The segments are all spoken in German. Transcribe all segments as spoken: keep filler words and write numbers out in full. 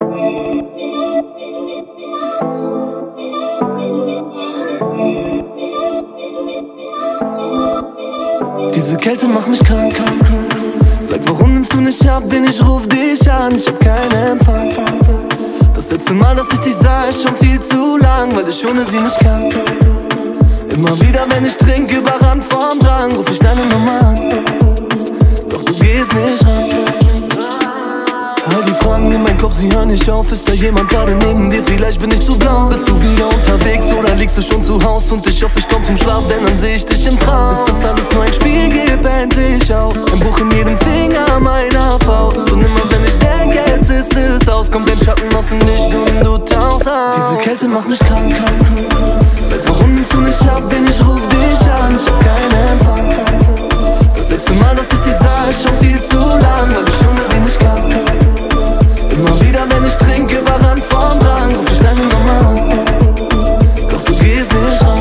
Diese Kälte macht mich krank. Sag, warum nimmst du nicht ab, denn ich ruf dich an. Ich hab keinen Empfang. Das letzte Mal, dass ich dich sah, ist schon viel zu lang, weil ich ohne sie nicht kann. Immer wieder, wenn ich trinke, überrannt vom Drang, ruf ich deine Nummer an. Doch du gehst nicht ran. All die Fragen in meinem Kopf, sie hören nicht auf. Ist da jemand gerade neben dir? Vielleicht bin ich zu blau. Bist du wieder unterwegs oder liegst du schon zu Haus? Und ich hoffe, ich komm zum Schlaf, denn dann seh ich dich im Traum. Ist das alles nur ein Spiel? Gib endlich auf. Ein Buch in jedem Finger meiner Faust. Und immer wenn ich denke, jetzt ist es aus, kommt ein Schatten aus dem Licht und du tauchst auf. Diese Kälte macht mich krank. Sag, warum nimmst du nicht ab, denn ich ruf dich an. Ich hab keinen Empfang. Das letzte Mal, dass ich dich sah, ist schon viel zu lang, weil ich ohne sie nicht kann. Immer wieder, wenn ich trinke, überrannt vom Drang, ruf ich deine Nummer an. Doch du gehst nicht ran.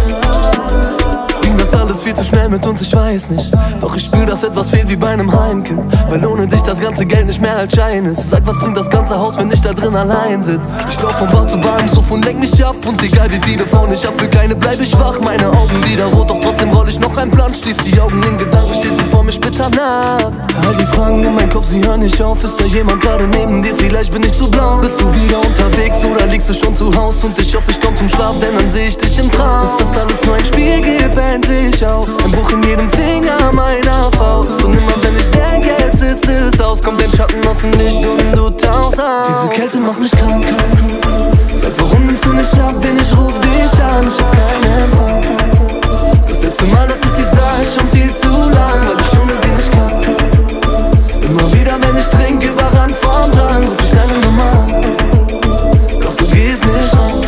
Ging das alles viel zu schnell mit uns, ich weiß nicht. Doch ich spür, dass etwas fehlt wie bei einem Heimkind. Weil ohne dich das ganze Geld nicht mehr als Schein ist. Sag, was bringt das ganze Haus, wenn ich da drin allein sitz? Ich lauf vom Bar zu Bar im Suff und lenk mich ab. Und egal wie viele Frauen ich hab, für keine bleib ich wach. Meine Augen wieder rot, doch trotzdem roll ich noch ein Plan. Schließ die Augen, in Gedanken steht sie vor mir splitternackt. All die Fragen in meinem Kopf, sie hören nicht auf. Ist da jemand gerade neben dir? Vielleicht bin ich zu blau. Bist du wieder unterwegs oder liegst du schon zu Haus? Und ich hoffe, ich komm zum Schlaf, denn dann seh ich dich im Traum. Ist das alles nur ein Spiel? Gib endlich auf. Ein Buch in jedem Finger meiner Faust. Und immer wenn ich denke, jetzt ist es aus, kommt ein Schatten aus dem Licht und du tauchst auf. Diese Kälte macht mich krank. Sag, warum nimmst du nicht ab, denn ich ruf dich an. Ich hab keinen Empfang. Das letzte Mal, dass ich dich sah, ist schon viel zu lang, weil ich ohne sie nicht kann. Immer wieder, wenn ich trinke, überrannt vom Drang, ruf ich deine Nummer an. Doch du gehst nicht ran.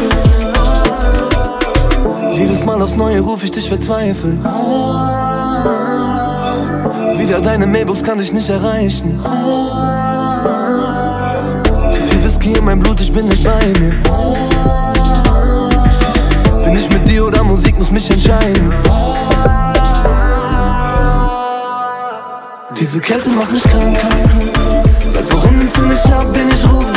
Jedes Mal aufs Neue ruf ich dich verzweifelt. Wieder deine Mailbox kann dich nicht erreichen. Zu viel Whisky in meinem Blut, ich bin nicht bei mir. Bin ich mit dir oder Musik, muss mich entscheiden. Diese Kälte macht mich krank. Sag, warum nimmst du mich ab, denn ich ruf